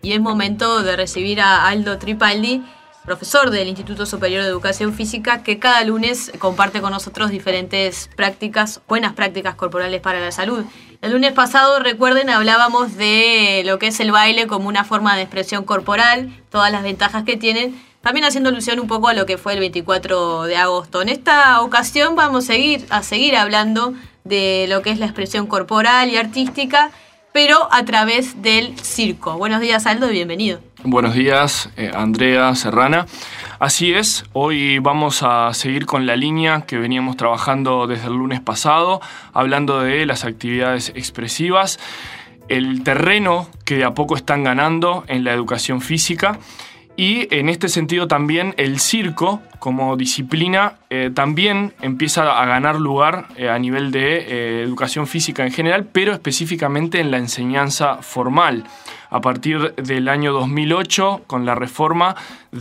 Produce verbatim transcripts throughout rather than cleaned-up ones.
y es momento de recibir a Aldo Tripaldi, profesor del Instituto Superior de Educación Física, que cada lunes comparte con nosotros diferentes prácticas, buenas prácticas corporales para la salud. El lunes pasado, recuerden, hablábamos de lo que es el baile como una forma de expresión corporal, todas las ventajas que tienen, también haciendo alusión un poco a lo que fue el veinticuatro de agosto. En esta ocasión vamos a seguir, a seguir hablando de lo que es la expresión corporal y artística, pero a través del circo. Buenos días, Aldo, y bienvenido. Buenos días, eh, Andrea Serrana. Así es, hoy vamos a seguir con la línea que veníamos trabajando desde el lunes pasado, hablando de las actividades expresivas, el terreno que de a poco están ganando en la educación física. Y en este sentido también el circo como disciplina eh, también empieza a ganar lugar eh, a nivel de eh, educación física en general, pero específicamente en la enseñanza formal. A partir del año dos mil ocho, con la reforma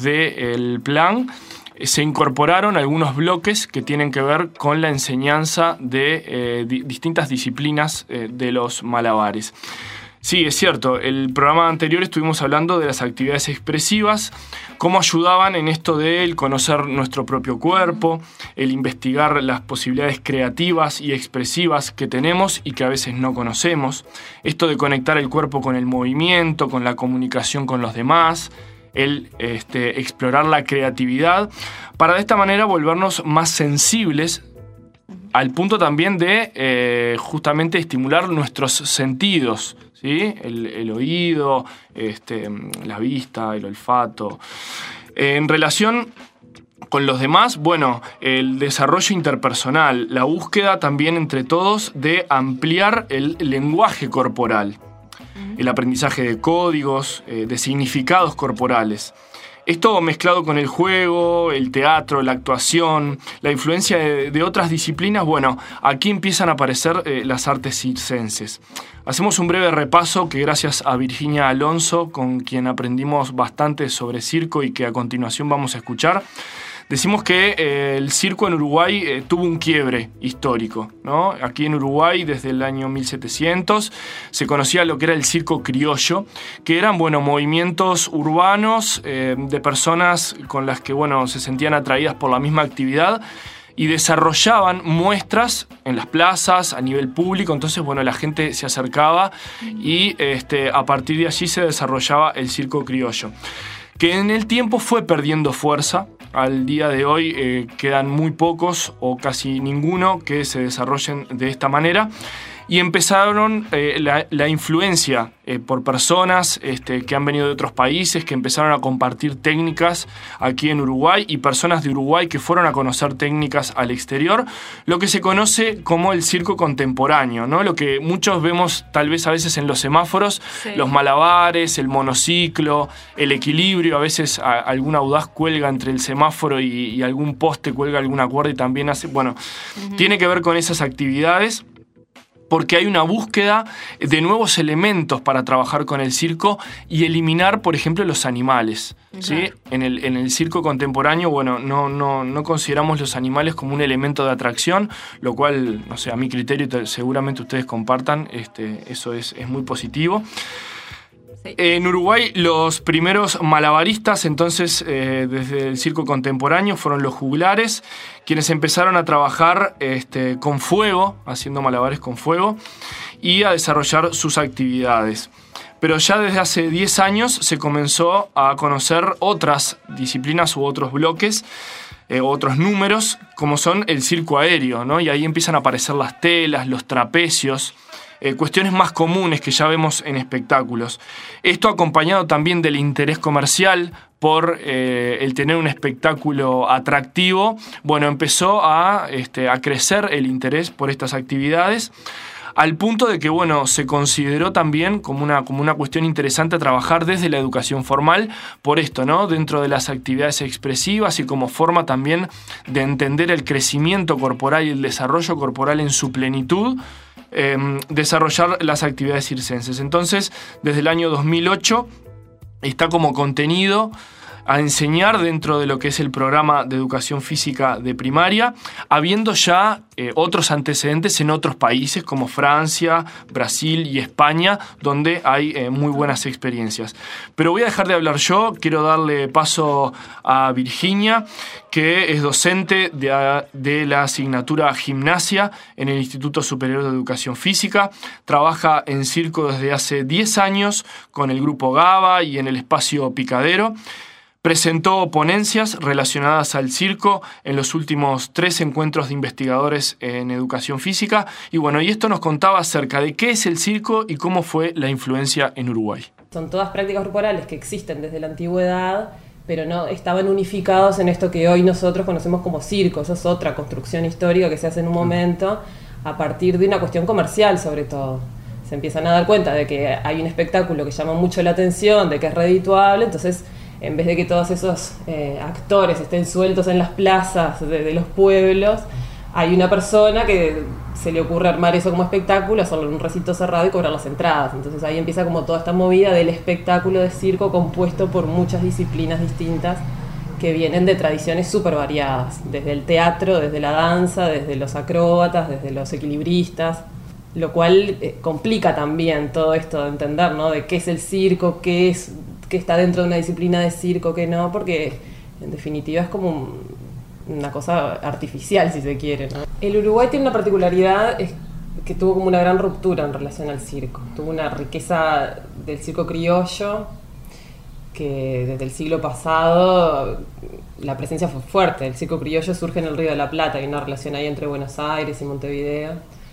del plan, eh, se incorporaron algunos bloques que tienen que ver con la enseñanza de eh, di- distintas disciplinas eh, de los malabares. Sí, es cierto, el programa anterior estuvimos hablando de las actividades expresivas, cómo ayudaban en esto de el conocer nuestro propio cuerpo, el investigar las posibilidades creativas y expresivas que tenemos y que a veces no conocemos, esto de conectar el cuerpo con el movimiento, con la comunicación con los demás, el este, explorar la creatividad, para de esta manera volvernos más sensibles al punto también de eh, justamente estimular nuestros sentidos, ¿sí? El, el oído, este, la vista, el olfato. En relación con los demás, bueno, el desarrollo interpersonal, la búsqueda también entre todos de ampliar el lenguaje corporal, el aprendizaje de códigos, eh, de significados corporales. Esto mezclado con el juego, el teatro, la actuación, la influencia de, de otras disciplinas, bueno, aquí empiezan a aparecer eh, las artes circenses. Hacemos un breve repaso que gracias a Virginia Alonso, con quien aprendimos bastante sobre circo y que a continuación vamos a escuchar, decimos que eh, el circo en Uruguay eh, tuvo un quiebre histórico, ¿no? Aquí en Uruguay, desde el año mil setecientos, se conocía lo que era el circo criollo, que eran, bueno, movimientos urbanos eh, de personas con las que, bueno, se sentían atraídas por la misma actividad y desarrollaban muestras en las plazas, a nivel público. Entonces, bueno, la gente se acercaba y este, a partir de allí se desarrollaba el circo criollo, que en el tiempo fue perdiendo fuerza. Al día de hoy eh, quedan muy pocos o casi ninguno que se desarrollen de esta manera. Y empezaron eh, la, la influencia eh, por personas este, que han venido de otros países, que empezaron a compartir técnicas aquí en Uruguay, y personas de Uruguay que fueron a conocer técnicas al exterior, lo que se conoce como el circo contemporáneo, ¿no? Lo que muchos vemos tal vez a veces en los semáforos, sí. Los malabares, el monociclo, el equilibrio, a veces a, algún audaz cuelga entre el semáforo y, y algún poste, cuelga alguna cuerda y también hace, bueno, uh-huh. Tiene que ver con esas actividades, porque hay una búsqueda de nuevos elementos para trabajar con el circo y eliminar, por ejemplo, los animales. ¿Sí? En el, en el circo contemporáneo, bueno, no, no, no consideramos los animales como un elemento de atracción, lo cual, no sé, a mi criterio seguramente ustedes compartan, este, eso es, es muy positivo. En Uruguay los primeros malabaristas, entonces, eh, desde el circo contemporáneo, fueron los juglares, quienes empezaron a trabajar este, con fuego, haciendo malabares con fuego, y a desarrollar sus actividades. Pero ya desde hace diez años se comenzó a conocer otras disciplinas u otros bloques, eh, otros números, como son el circo aéreo, ¿no? Y ahí empiezan a aparecer las telas, los trapecios, Eh, cuestiones más comunes que ya vemos en espectáculos. Esto acompañado también del interés comercial por eh, el tener un espectáculo atractivo, bueno, empezó a, este, a crecer el interés por estas actividades, al punto de que, bueno, se consideró también como una, como una cuestión interesante a trabajar desde la educación formal por esto, ¿no? Dentro de las actividades expresivas y como forma también de entender el crecimiento corporal y el desarrollo corporal en su plenitud, eh, desarrollar las actividades circenses. Entonces, desde el año dos mil ocho está como contenido a enseñar dentro de lo que es el programa de educación física de primaria, habiendo ya eh, otros antecedentes en otros países como Francia, Brasil y España, donde hay eh, muy buenas experiencias. Pero voy a dejar de hablar yo, quiero darle paso a Virginia, que es docente de, de la asignatura Gimnasia en el Instituto Superior de Educación Física. Trabaja en circo desde hace diez años con el grupo GABA y en el espacio Picadero. Presentó ponencias relacionadas al circo en los últimos tres encuentros de investigadores en educación física. Y bueno, y esto nos contaba acerca de qué es el circo y cómo fue la influencia en Uruguay. Son todas prácticas corporales que existen desde la antigüedad, pero no estaban unificados en esto que hoy nosotros conocemos como circo. Eso es otra construcción histórica que se hace en un momento a partir de una cuestión comercial, sobre todo. Se empiezan a dar cuenta de que hay un espectáculo que llama mucho la atención, de que es redituable, entonces en vez de que todos esos eh, actores estén sueltos en las plazas de, de los pueblos, hay una persona que se le ocurre armar eso como espectáculo, hacerlo en un recinto cerrado y cobrar las entradas. Entonces ahí empieza como toda esta movida del espectáculo de circo compuesto por muchas disciplinas distintas que vienen de tradiciones súper variadas, desde el teatro, desde la danza, desde los acróbatas, desde los equilibristas, lo cual eh, complica también todo esto de entender, ¿no? De qué es el circo, qué es, qué está dentro de una disciplina de circo, qué no, porque en definitiva es como un, una cosa artificial, si se quiere, ¿no? El Uruguay tiene una particularidad, es que tuvo como una gran ruptura en relación al circo. Tuvo una riqueza del circo criollo, que desde el siglo pasado la presencia fue fuerte. El circo criollo surge en el Río de la Plata, hay una relación ahí entre Buenos Aires y Montevideo.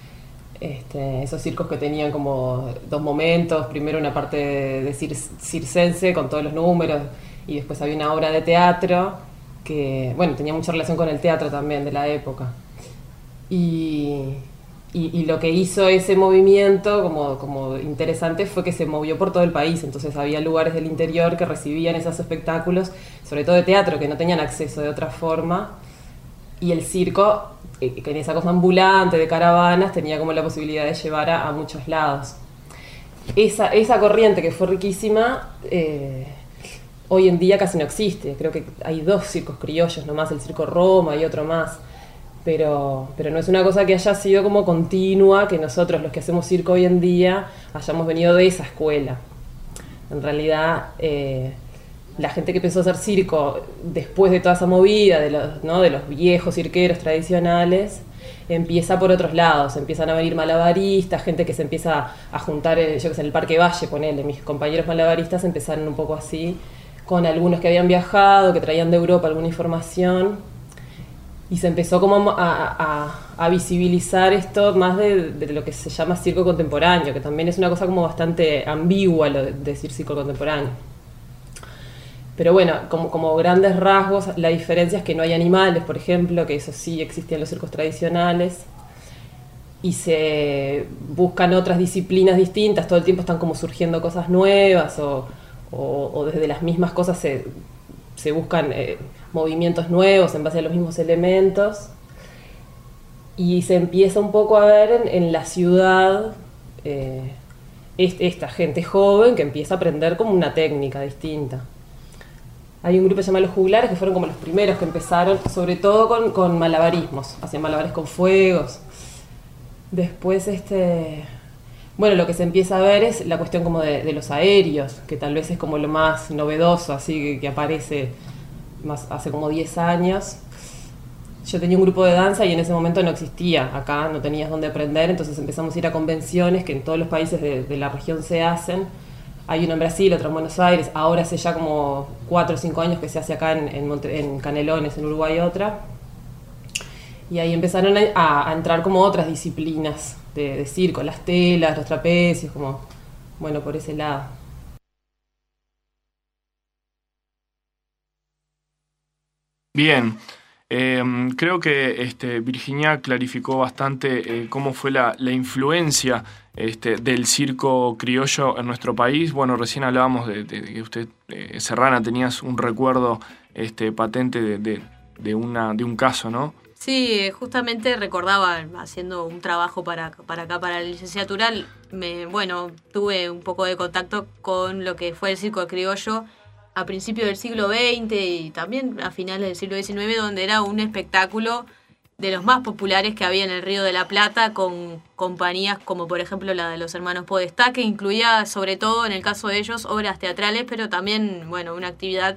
Este, esos circos que tenían como dos momentos, primero una parte de, de cir, circense con todos los números, y después había una obra de teatro que, bueno, tenía mucha relación con el teatro también de la época. Y, y, y lo que hizo ese movimiento como, como interesante fue que se movió por todo el país, entonces había lugares del interior que recibían esos espectáculos, sobre todo de teatro, que no tenían acceso de otra forma, y el circo, que en esa cosa ambulante de caravanas, tenía como la posibilidad de llevar a, a muchos lados. Esa, esa corriente que fue riquísima, eh, hoy en día casi no existe. Creo que hay dos circos criollos nomás, el Circo Roma y otro más, pero, pero no es una cosa que haya sido como continua, que nosotros los que hacemos circo hoy en día hayamos venido de esa escuela. En realidad, eh, la gente que empezó a hacer circo después de toda esa movida de los, ¿no? de los viejos cirqueros tradicionales, empieza por otros lados, empiezan a venir malabaristas, gente que se empieza a juntar, yo que sé, en el Parque Valle, ponele, mis compañeros malabaristas empezaron un poco así, con algunos que habían viajado, que traían de Europa alguna información, y se empezó como a, a, a visibilizar esto más de, de lo que se llama circo contemporáneo, que también es una cosa como bastante ambigua lo de decir circo contemporáneo. Pero bueno, como, como grandes rasgos, la diferencia es que no hay animales, por ejemplo, que eso sí existía en los circos tradicionales, y se buscan otras disciplinas distintas, todo el tiempo están como surgiendo cosas nuevas, o, o, o desde las mismas cosas se, se buscan eh, movimientos nuevos en base a los mismos elementos, y se empieza un poco a ver en, en la ciudad eh, esta gente joven que empieza a aprender como una técnica distinta. Hay un grupo que se llama Los Juglares, que fueron como los primeros que empezaron, sobre todo con, con malabarismos, hacían malabares con fuegos. Después, este, bueno, lo que se empieza a ver es la cuestión como de, de los aéreos, que tal vez es como lo más novedoso, así que, que aparece más hace como diez años. Yo tenía un grupo de danza y en ese momento no existía, acá no tenías dónde aprender, entonces empezamos a ir a convenciones que en todos los países de, de la región se hacen. Hay uno en Brasil, otro en Buenos Aires, ahora hace ya como cuatro o cinco años que se hace acá en, en, Monte, en Canelones, en Uruguay, otra. Y ahí empezaron a, a entrar como otras disciplinas de, de circo, las telas, los trapecios, como, bueno, por ese lado. Bien. Eh, creo que este, Virginia clarificó bastante eh, cómo fue la, la influencia este, del circo criollo en nuestro país. Bueno, recién hablábamos de, de, de que usted, eh, Serrana, tenías un recuerdo este, patente de, de, de, una, de un caso, ¿no? Sí, justamente recordaba, haciendo un trabajo para, para acá, para la licenciatura, me, bueno, tuve un poco de contacto con lo que fue el circo criollo a principios del siglo veinte y también a finales del siglo diecinueve, donde era un espectáculo de los más populares que había en el Río de la Plata, con compañías como por ejemplo la de los hermanos Podestá, que incluía sobre todo en el caso de ellos obras teatrales, pero también, bueno, una actividad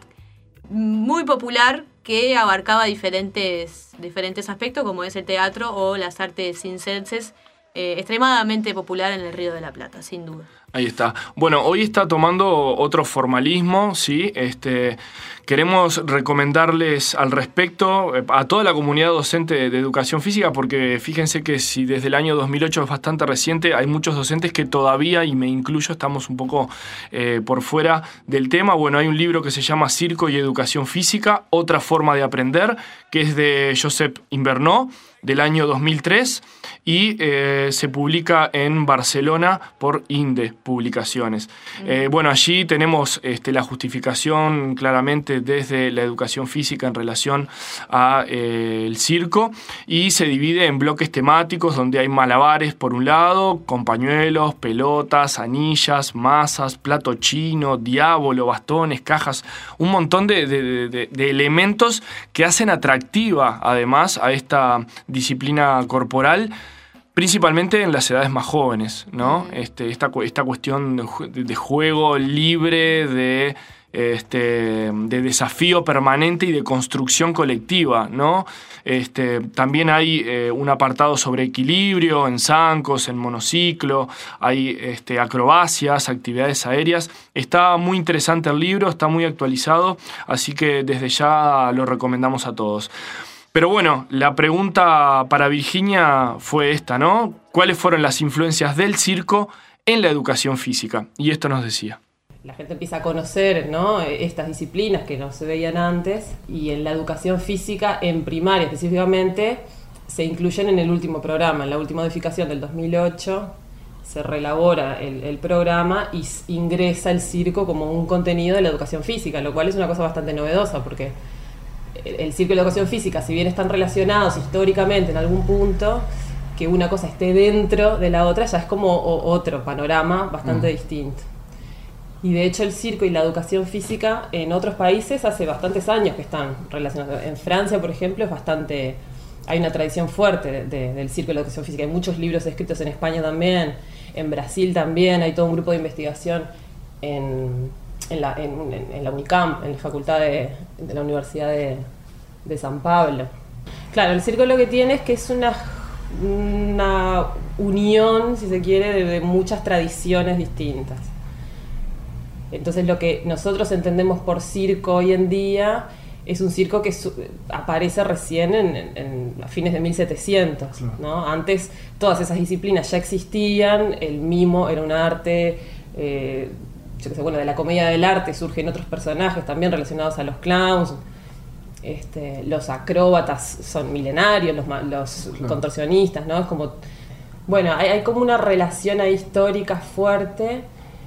muy popular que abarcaba diferentes, diferentes aspectos, como es el teatro o las artes circenses, eh, extremadamente popular en el Río de la Plata, sin duda. Ahí está. Bueno, hoy está tomando otro formalismo, ¿sí? Este, queremos recomendarles al respecto a toda la comunidad docente de educación física, porque fíjense que si desde el año dos mil ocho es bastante reciente, hay muchos docentes que todavía, y me incluyo, estamos un poco eh, por fuera del tema. Bueno, hay un libro que se llama Circo y Educación Física, otra forma de aprender, que es de Josep Invernó, del año dos mil tres, y eh, se publica en Barcelona por INDE Publicaciones. Mm. Eh, bueno, allí tenemos este, la justificación claramente desde la educación física en relación al eh, circo, y se divide en bloques temáticos donde hay malabares por un lado, con pañuelos, pelotas, anillas, masas, plato chino, diablo, bastones, cajas, un montón de, de, de, de elementos que hacen atractiva además a esta disciplina corporal, principalmente en las edades más jóvenes, ¿no? Este, esta, esta cuestión de, de juego libre, de, este, de desafío permanente y de construcción colectiva, ¿no? Este, también hay eh, un apartado sobre equilibrio en zancos, en monociclo, hay este, acrobacias, actividades aéreas. Está muy interesante el libro, está muy actualizado, así que desde ya lo recomendamos a todos. Pero bueno, la pregunta para Virginia fue esta, ¿no? ¿Cuáles fueron las influencias del circo en la educación física? Y esto nos decía. La gente empieza a conocer, ¿no?, estas disciplinas que no se veían antes, y en la educación física, en primaria específicamente, se incluyen en el último programa. En la última modificación del dos mil ocho se reelabora el, el programa y ingresa el circo como un contenido de la educación física, lo cual es una cosa bastante novedosa, porque el circo y la educación física, si bien están relacionados históricamente en algún punto, que una cosa esté dentro de la otra ya es como otro panorama bastante mm. distinto. Y de hecho el circo y la educación física en otros países hace bastantes años que están relacionados. En Francia, por ejemplo, es bastante, hay una tradición fuerte de, de, del circo y la educación física. Hay muchos libros escritos en España también, en Brasil también, hay todo un grupo de investigación en... En la, en, en la UNICAM, en la facultad de, de la Universidad de, de San Pablo. Claro, el circo lo que tiene es que es una, una unión, si se quiere, de, de muchas tradiciones distintas. Entonces lo que nosotros entendemos por circo hoy en día es un circo que su, aparece recién en, en, en a fines de mil setecientos, claro, ¿no? Antes todas esas disciplinas ya existían, el mimo era un arte... Eh, yo que sé, bueno, de la comedia del arte surgen otros personajes también relacionados a los clowns, este, los acróbatas son milenarios, los, los claro. contorsionistas, ¿no? Es como, bueno, hay, hay como una relación ahí histórica fuerte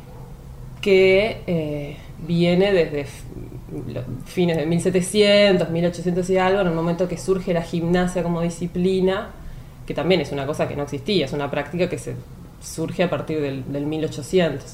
que eh, viene desde fines de mil setecientos, mil ochocientos y algo, en el momento que surge la gimnasia como disciplina, que también es una cosa que no existía, es una práctica que se surge a partir del, del mil ochocientos.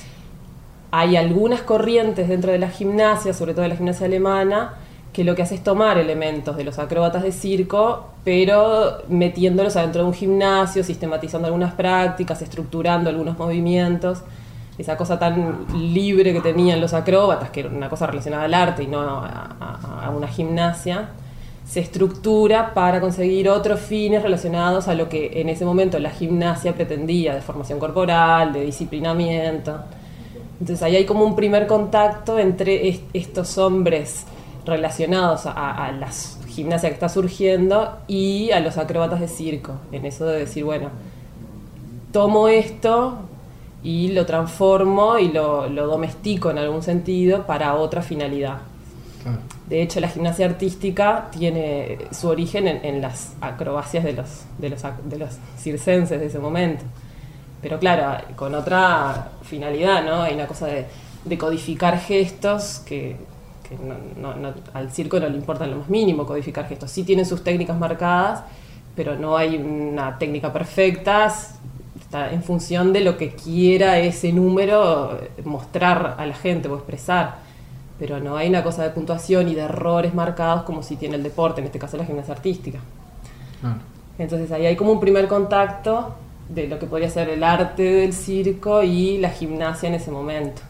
Hay algunas corrientes dentro de la gimnasia, sobre todo de la gimnasia alemana, que lo que hace es tomar elementos de los acróbatas de circo, pero metiéndolos adentro de un gimnasio, sistematizando algunas prácticas, estructurando algunos movimientos. Esa cosa tan libre que tenían los acróbatas, que era una cosa relacionada al arte y no a, a, a una gimnasia, se estructura para conseguir otros fines relacionados a lo que en ese momento la gimnasia pretendía, de formación corporal, de disciplinamiento. Entonces ahí hay como un primer contacto entre est- estos hombres relacionados a, a la gimnasia que está surgiendo y a los acróbatas de circo, en eso de decir, bueno, tomo esto y lo transformo y lo, lo domestico en algún sentido para otra finalidad. Claro. De hecho, la gimnasia artística tiene su origen en, en las acrobacias de los, de, los, de los circenses de ese momento. Pero claro, con otra finalidad, ¿no? Hay una cosa de, de codificar gestos que, que no, no, no, al circo no le importa en lo más mínimo codificar gestos. Sí tienen sus técnicas marcadas, pero no hay una técnica perfecta. Está en función de lo que quiera ese número mostrar a la gente o expresar. pero no hay una cosa de puntuación y de errores marcados como si tiene el deporte, en este caso la gimnasia artística. Ah. Entonces ahí hay como un primer contacto de lo que podría ser el arte del circo y la gimnasia en ese momento.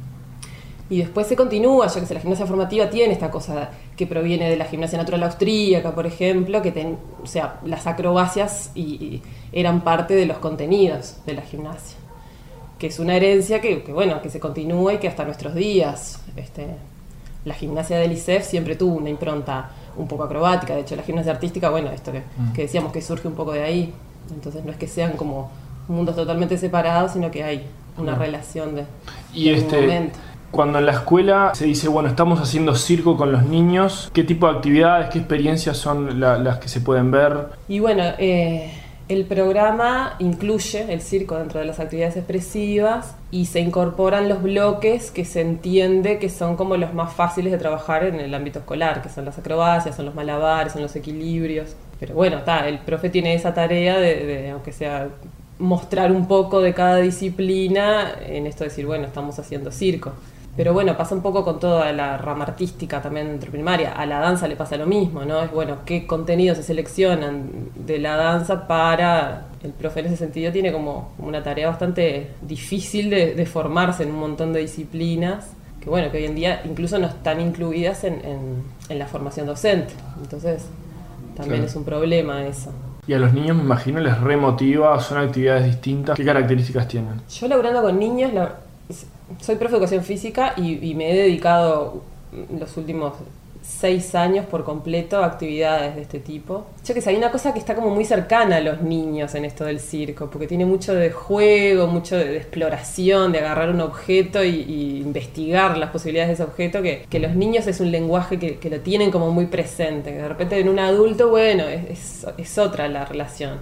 Y después se continúa, ya que la gimnasia formativa tiene esta cosa que proviene de la gimnasia natural austríaca, por ejemplo, que ten, o sea, las acrobacias y, y eran parte de los contenidos de la gimnasia, que es una herencia que, que bueno, que se continúa y que hasta nuestros días, este, la gimnasia del I S E F siempre tuvo una impronta un poco acrobática. De hecho, la gimnasia artística, bueno, esto que, mm. que decíamos que surge un poco de ahí. Entonces no es que sean como mundos totalmente separados, sino que hay una mm. relación de, y de este momento. Cuando en la escuela se dice, bueno, estamos haciendo circo con los niños, ¿qué tipo de actividades, qué experiencias son la, las que se pueden ver? Y bueno, eh, el programa incluye el circo dentro de las actividades expresivas y se incorporan los bloques que se entiende que son como los más fáciles de trabajar en el ámbito escolar, que son las acrobacias, son los malabares, son los equilibrios. Pero bueno, ta, el profe tiene esa tarea de, de, aunque sea mostrar un poco de cada disciplina, en esto de decir, bueno, estamos haciendo circo. Pero bueno, pasa un poco con toda la rama artística también dentro de primaria. A la danza le pasa lo mismo, ¿no? Es bueno, qué contenidos se seleccionan de la danza para... El profe en ese sentido tiene como una tarea bastante difícil de, de formarse en un montón de disciplinas, que bueno, que hoy en día incluso no están incluidas en, en, en la formación docente. Entonces, también sí. Es un problema eso. Y a los niños, me imagino, les remotiva, son actividades distintas. ¿Qué características tienen? Yo laburando con niños... La, soy profe de educación física y, y me he dedicado los últimos seis años por completo a actividades de este tipo. Yo que sé, hay una cosa que está como muy cercana a los niños en esto del circo, porque tiene mucho de juego, mucho de, de exploración, de agarrar un objeto y, y investigar las posibilidades de ese objeto, que, que los niños es un lenguaje que, que lo tienen como muy presente, que de repente en un adulto, bueno, es, es, es otra la relación.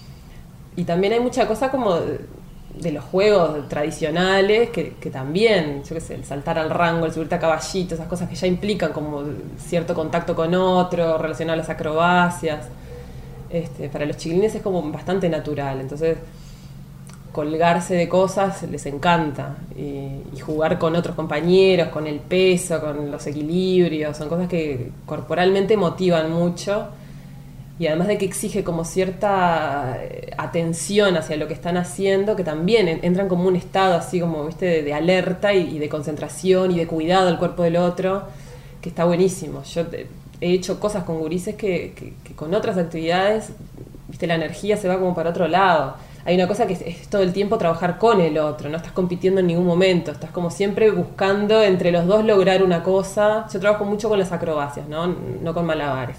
Y también hay mucha cosa como... de, de los juegos tradicionales que, que también, yo qué sé, el saltar al rango, el subirte a caballito, esas cosas que ya implican como cierto contacto con otro, relacionado a las acrobacias, este, para los chiquilines es como bastante natural. Entonces colgarse de cosas les encanta y, y jugar con otros compañeros, con el peso, con los equilibrios, son cosas que corporalmente motivan mucho. Y además de que exige como cierta atención hacia lo que están haciendo, que también entran como un estado así como, viste, de, de alerta y, y de concentración y de cuidado del cuerpo del otro, que está buenísimo. Yo he hecho cosas con gurises que, que, que con otras actividades, viste, la energía se va como para otro lado. Hay una cosa que es, es todo el tiempo trabajar con el otro, no estás compitiendo en ningún momento, estás como siempre buscando entre los dos lograr una cosa. Yo trabajo mucho con las acrobacias, no, no con malabares.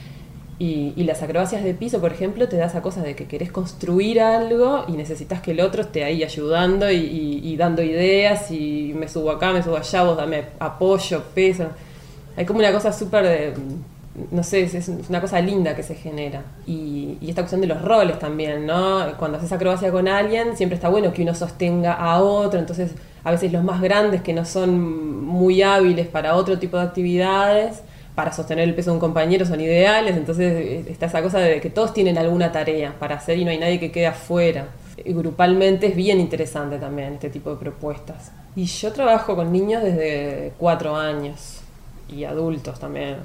Y, y las acrobacias de piso, por ejemplo, te da esa cosa de que querés construir algo y necesitas que el otro esté ahí ayudando y, y, y dando ideas, y me subo acá, me subo allá, vos dame apoyo, peso. Hay como una cosa súper de, no sé, es una cosa linda que se genera. Y, y esta cuestión de los roles también, ¿no? Cuando haces acrobacia con alguien, siempre está bueno que uno sostenga a otro, entonces a veces los más grandes que no son muy hábiles para otro tipo de actividades, para sostener el peso de un compañero son ideales, entonces está esa cosa de que todos tienen alguna tarea para hacer y no hay nadie que quede afuera. Y grupalmente es bien interesante también este tipo de propuestas. Y yo trabajo con niños desde cuatro años y adultos también.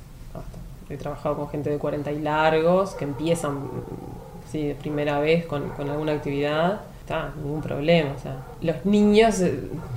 He trabajado con gente de cuarenta y largos que empiezan sí, de primera vez con, con alguna actividad. Está, ningún problema. O sea, los niños eh,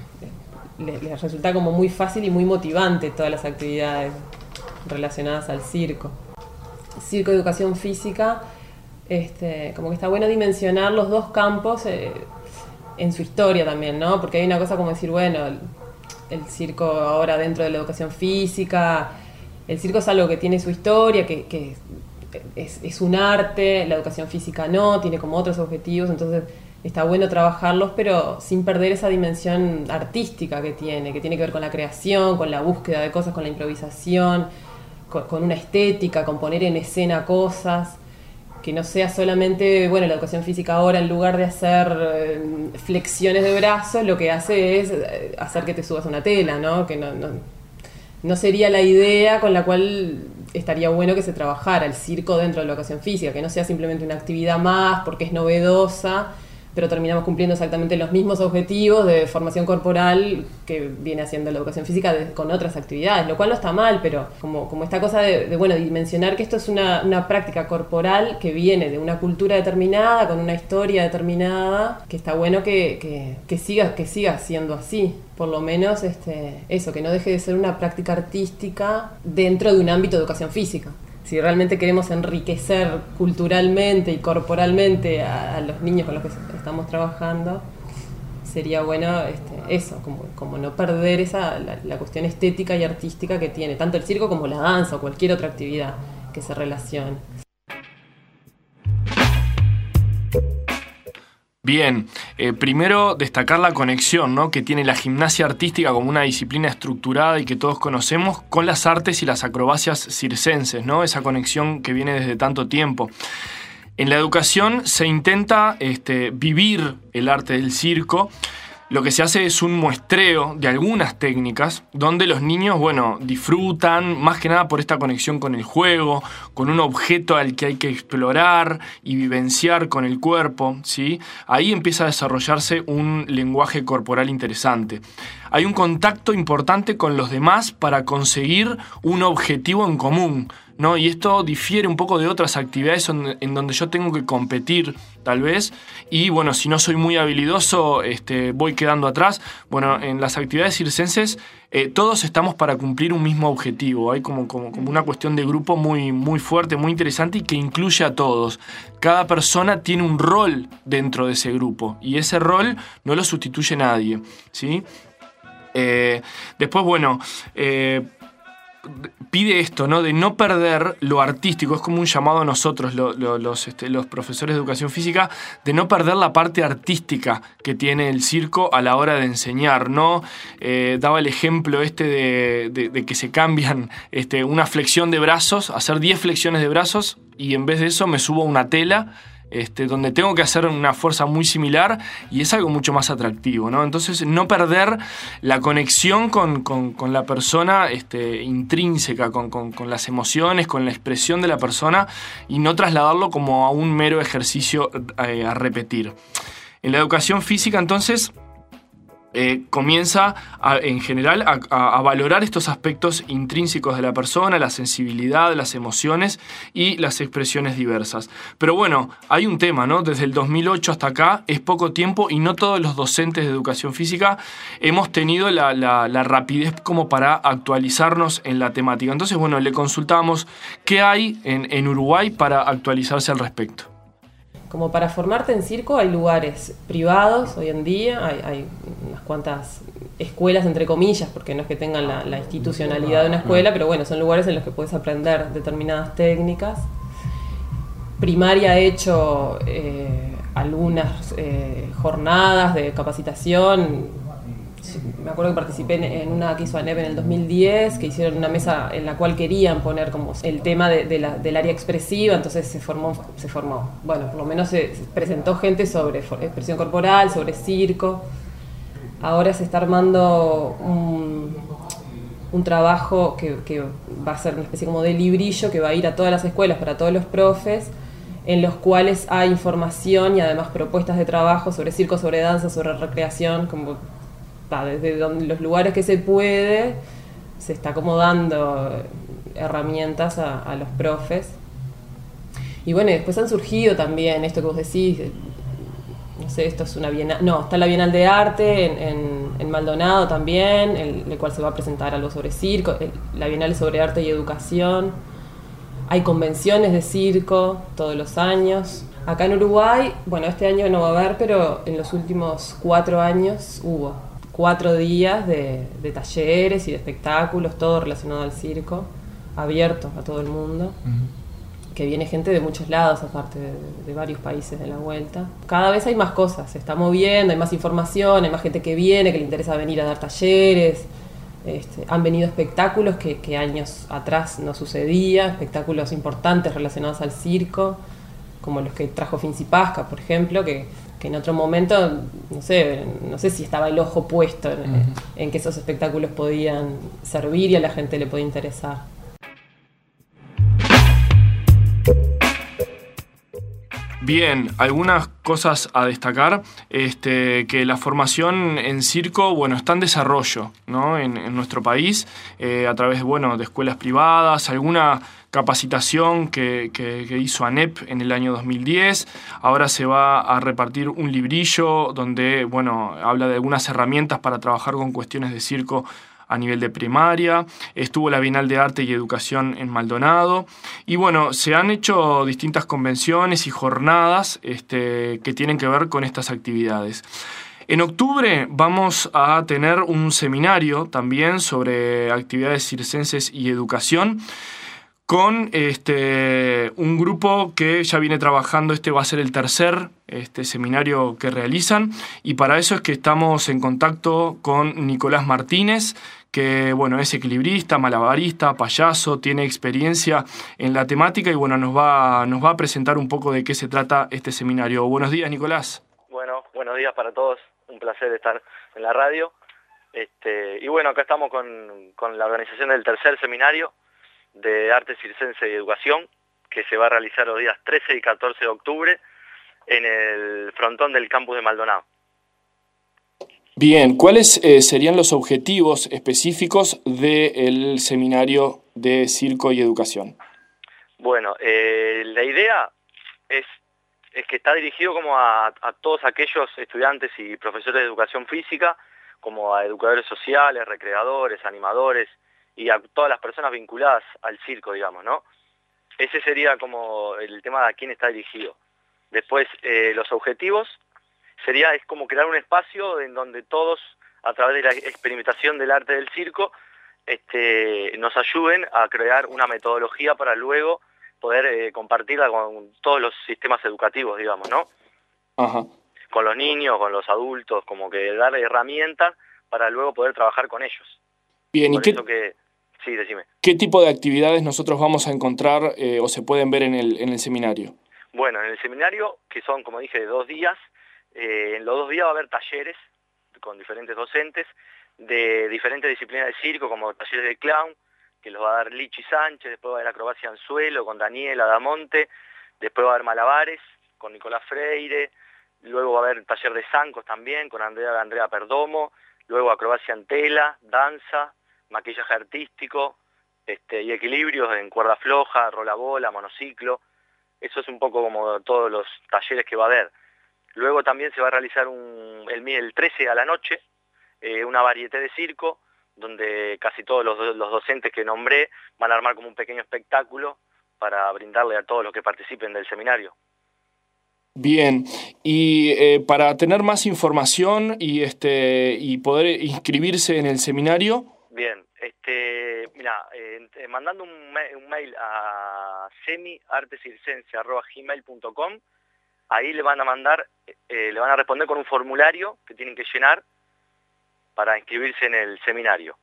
les, les resulta como muy fácil y muy motivante todas las actividades relacionadas al circo. Circo y educación física, este, como que está bueno dimensionar los dos campos eh, en su historia también, ¿no? Porque hay una cosa como decir, bueno, el, el circo ahora dentro de la educación física, el circo es algo que tiene su historia, que, que es, es un arte, la educación física no, tiene como otros objetivos, entonces está bueno trabajarlos, pero sin perder esa dimensión artística que tiene, que tiene que ver con la creación, con la búsqueda de cosas, con la improvisación, con, con una estética, con poner en escena cosas, que no sea solamente, bueno, la educación física ahora en lugar de hacer eh, flexiones de brazos, lo que hace es hacer que te subas a una tela, ¿no? Que no, no, no sería la idea con la cual estaría bueno que se trabajara el circo dentro de la educación física, que no sea simplemente una actividad más porque es novedosa, pero terminamos cumpliendo exactamente los mismos objetivos de formación corporal que viene haciendo la educación física de, con otras actividades, lo cual no está mal, pero como, como esta cosa de, de, bueno, dimensionar que esto es una, una práctica corporal que viene de una cultura determinada, con una historia determinada, que está bueno que, que, que, siga, que siga siendo así. Por lo menos este, eso, que no deje de ser una práctica artística dentro de un ámbito de educación física. Si realmente queremos enriquecer culturalmente y corporalmente a, a los niños con los que estamos trabajando, sería bueno este, eso, como, como no perder esa, la, la cuestión estética y artística que tiene tanto el circo como la danza o cualquier otra actividad que se relacione. Bien, eh, primero destacar la conexión, ¿no?, que tiene la gimnasia artística como una disciplina estructurada y que todos conocemos con las artes y las acrobacias circenses, ¿no? Esa conexión que viene desde tanto tiempo. En la educación se intenta este, vivir el arte del circo. Lo que se hace es un muestreo de algunas técnicas donde los niños, bueno, disfrutan más que nada por esta conexión con el juego, con un objeto al que hay que explorar y vivenciar con el cuerpo, ¿sí? Ahí empieza a desarrollarse un lenguaje corporal interesante. Hay un contacto importante con los demás para conseguir un objetivo en común, ¿no? Y esto difiere un poco de otras actividades en donde yo tengo que competir, tal vez, y bueno, si no soy muy habilidoso, este, voy quedando atrás. Bueno, en las actividades circenses eh, todos estamos para cumplir un mismo objetivo. Hay como, como, como una cuestión de grupo muy, muy fuerte, muy interesante y que incluye a todos. Cada persona tiene un rol dentro de ese grupo y ese rol no lo sustituye nadie, ¿sí? Eh, después, bueno... Eh, pide esto, ¿no?, de no perder lo artístico. Es como un llamado a nosotros, lo, lo, los, este, los profesores de educación física, de no perder la parte artística que tiene el circo a la hora de enseñar, ¿no? Eh, daba el ejemplo este de, de, de que se cambian este, una flexión de brazos, hacer diez flexiones de brazos y en vez de eso me subo a una tela Este, donde tengo que hacer una fuerza muy similar y es algo mucho más atractivo, ¿no? Entonces, no perder la conexión con, con, con la persona este, intrínseca, con, con, con las emociones, con la expresión de la persona y no trasladarlo como a un mero ejercicio eh, a repetir. En la educación física, entonces... Eh, comienza a, en general a, a, a valorar estos aspectos intrínsecos de la persona, la sensibilidad, las emociones y las expresiones diversas. Pero bueno, hay un tema, ¿no? Desde el dos mil ocho hasta acá es poco tiempo y no todos los docentes de educación física hemos tenido la, la, la rapidez como para actualizarnos en la temática. Entonces, bueno, le consultamos qué hay en, en Uruguay para actualizarse al respecto. Como para formarte en circo hay lugares privados hoy en día, hay, hay unas cuantas escuelas entre comillas, porque no es que tengan la, la institucionalidad de una escuela, pero bueno, son lugares en los que puedes aprender determinadas técnicas. Primaria ha hecho eh, algunas eh, jornadas de capacitación. Me acuerdo que participé en una que hizo ANEP en el dos mil diez, que hicieron una mesa en la cual querían poner como el tema de, de la, del área expresiva, entonces se formó, se formó, bueno, por lo menos se, se presentó gente sobre expresión corporal, sobre circo. Ahora se está armando un, un trabajo que, que va a ser una especie como de librillo que va a ir a todas las escuelas, para todos los profes, en los cuales hay información y además propuestas de trabajo sobre circo, sobre danza, sobre recreación, como... desde donde, los lugares que se puede, se está como dando herramientas a, a los profes. Y bueno, después han surgido también esto que vos decís, no sé, esto es una bienal, no, está la Bienal de Arte en, en, en Maldonado también, en el cual se va a presentar algo sobre circo, el, la Bienal es sobre arte y educación. Hay convenciones de circo todos los años. Acá en Uruguay, bueno, este año no va a haber, pero en los últimos cuatro años hubo cuatro días de, de talleres y de espectáculos, todo relacionado al circo, abierto a todo el mundo, uh-huh. que viene gente de muchos lados, aparte de, de varios países de la vuelta. Cada vez hay más cosas, se está moviendo, hay más información, hay más gente que viene, que le interesa venir a dar talleres. Este, han venido espectáculos que, que años atrás no sucedía, espectáculos importantes relacionados al circo, como los que trajo Finzi Pasca, por ejemplo, que, que en otro momento, no sé, no sé si estaba el ojo puesto en, uh-huh. en que esos espectáculos podían servir y a la gente le podía interesar. Bien, algunas cosas a destacar, este, que la formación en circo, bueno, está en desarrollo, ¿no? en, en nuestro país, eh, a través, bueno, de escuelas privadas, alguna capacitación que, que, que hizo ANEP en el año dos mil diez. Ahora se va a repartir un librillo donde, bueno, habla de algunas herramientas para trabajar con cuestiones de circo a nivel de primaria. Estuvo la Bienal de Arte y Educación en Maldonado. Y bueno, se han hecho distintas convenciones y jornadas este, que tienen que ver con estas actividades. En octubre vamos a tener un seminario también sobre actividades circenses y educación con este, un grupo que ya viene trabajando. Este va a ser el tercer este, seminario que realizan, y para eso es que estamos en contacto con Nicolás Martínez, que bueno, es equilibrista, malabarista, payaso, tiene experiencia en la temática y bueno, nos va, nos va a presentar un poco de qué se trata este seminario. Buenos días, Nicolás. Bueno, buenos días para todos, un placer estar en la radio. Este, y bueno, acá estamos con, con la organización del tercer seminario de Arte Circense y Educación, que se va a realizar los días trece y catorce de octubre en el frontón del campus de Maldonado. Bien, ¿cuáles eh, serían los objetivos específicos del seminario de Circo y Educación? Bueno, eh, la idea es, es que está dirigido como a, a todos aquellos estudiantes y profesores de educación física, como a educadores sociales, recreadores, animadores, y a todas las personas vinculadas al circo, digamos, ¿no? Ese sería como el tema de a quién está dirigido. Después, eh, los objetivos sería, es como crear un espacio en donde todos, a través de la experimentación del arte del circo, este, nos ayuden a crear una metodología para luego poder eh, compartirla con todos los sistemas educativos, digamos, ¿no? Ajá. Con los niños, con los adultos, como que darle herramientas para luego poder trabajar con ellos. Bien, Por ¿y qué, eso que, sí, decime. qué tipo de actividades nosotros vamos a encontrar eh, o se pueden ver en el, en el seminario? Bueno, en el seminario, que son, como dije, de dos días, eh, en los dos días va a haber talleres con diferentes docentes de diferentes disciplinas de circo, como talleres de clown, que los va a dar Lichi Sánchez, después va a haber acrobacia en suelo con Daniela Damonte, después va a haber malabares con Nicolás Freire, luego va a haber taller de zancos también con Andrea, Andrea Perdomo, luego acrobacia en tela, danza, maquillaje artístico, este, y equilibrios en cuerda floja, rola bola, monociclo. Eso es un poco como todos los talleres que va a haber. Luego también se va a realizar un, el, el trece a la noche, eh, una varieté de circo, donde casi todos los, los docentes que nombré van a armar como un pequeño espectáculo para brindarle a todos los que participen del seminario. Bien, y eh, para tener más información y, este, y poder inscribirse en el seminario... Bien, este, mira, eh, mandando un, ma un mail a semi arte circense arroba gmail punto com, ahí le van a mandar, eh, le van a responder con un formulario que tienen que llenar para inscribirse en el seminario.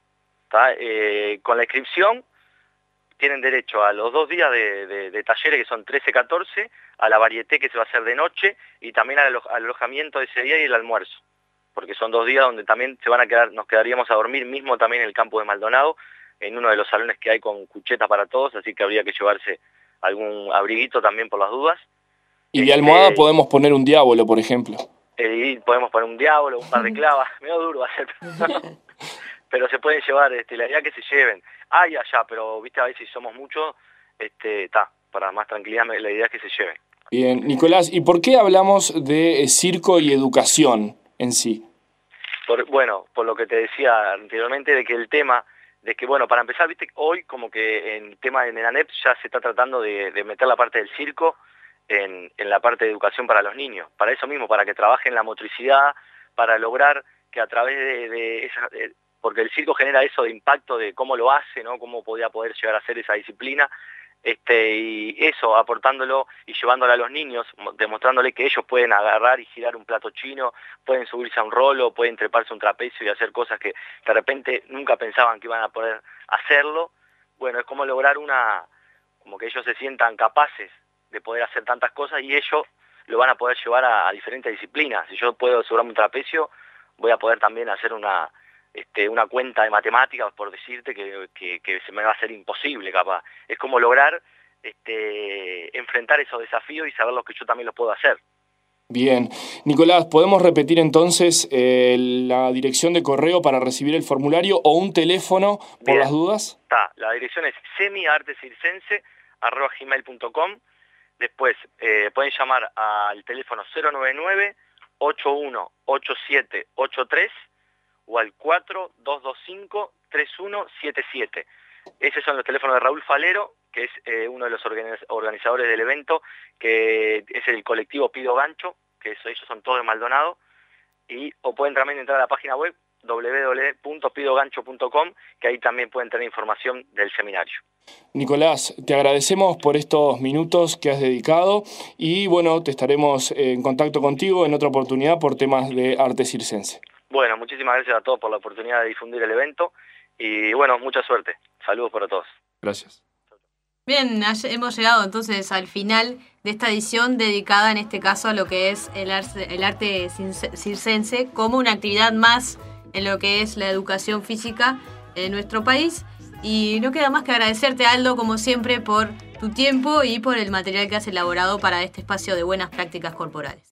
Eh, con la inscripción tienen derecho a los dos días de, de, de talleres, que son trece catorce, a la varieté que se va a hacer de noche, y también al, alo al alojamiento de ese día y el almuerzo, porque son dos días donde también se van a quedar, nos quedaríamos a dormir mismo también en el campo de Maldonado, en uno de los salones que hay con cucheta para todos, así que habría que llevarse algún abriguito también por las dudas. Y este, de almohada podemos poner un diablo, por ejemplo. Eh, y podemos poner un diablo, un par de clavas, medio duro va a ser, pero se pueden llevar, este, la idea es que se lleven. Ah, y allá, pero viste, a veces si somos muchos, este, está, para más tranquilidad, la idea es que se lleven. Bien, Nicolás, ¿y por qué hablamos de circo y educación en sí? Por, bueno, por lo que te decía anteriormente, de que el tema, de que bueno, para empezar, viste, hoy como que en el tema de ANEP ya se está tratando de, de meter la parte del circo en, en la parte de educación para los niños, para eso mismo, para que trabajen la motricidad, para lograr que a través de, de esa... De, porque el circo genera eso de impacto de cómo lo hace, ¿no? Cómo podía poder llegar a hacer esa disciplina, este, y eso, aportándolo y llevándolo a los niños, demostrándole que ellos pueden agarrar y girar un plato chino, pueden subirse a un rolo, pueden treparse a un trapecio y hacer cosas que de repente nunca pensaban que iban a poder hacerlo. Bueno, es como lograr una, como que ellos se sientan capaces de poder hacer tantas cosas y ellos lo van a poder llevar a, a diferentes disciplinas. Si yo puedo subirme un trapecio, voy a poder también hacer una... Este, una cuenta de matemáticas, por decirte, que, que, que se me va a hacer imposible, capaz. Es como lograr este, enfrentar esos desafíos y saber lo que yo también lo puedo hacer. Bien. Nicolás, ¿podemos repetir entonces eh, la dirección de correo para recibir el formulario o un teléfono por Bien. las dudas? Está, la dirección es semiartescircense arroba gmail punto com. Después eh, pueden llamar al teléfono cero nueve nueve, ocho uno ocho siete ocho tres o al cuatro dos dos cinco, tres uno siete siete. Esos son los teléfonos de Raúl Falero, que es eh, uno de los organiz- organizadores del evento, que es el colectivo Pido Gancho, que eso, ellos son todos de Maldonado, y o pueden también entrar a la página web doble u doble u doble u punto pido gancho punto com, que ahí también pueden tener información del seminario. Nicolás, te agradecemos por estos minutos que has dedicado y bueno, te estaremos en contacto contigo en otra oportunidad por temas de arte circense. Bueno, muchísimas gracias a todos por la oportunidad de difundir el evento y bueno, mucha suerte. Saludos para todos. Gracias. Bien, hemos llegado entonces al final de esta edición dedicada en este caso a lo que es el arte, el arte circense como una actividad más en lo que es la educación física en nuestro país. Y no queda más que agradecerte, Aldo, como siempre, por tu tiempo y por el material que has elaborado para este espacio de buenas prácticas corporales.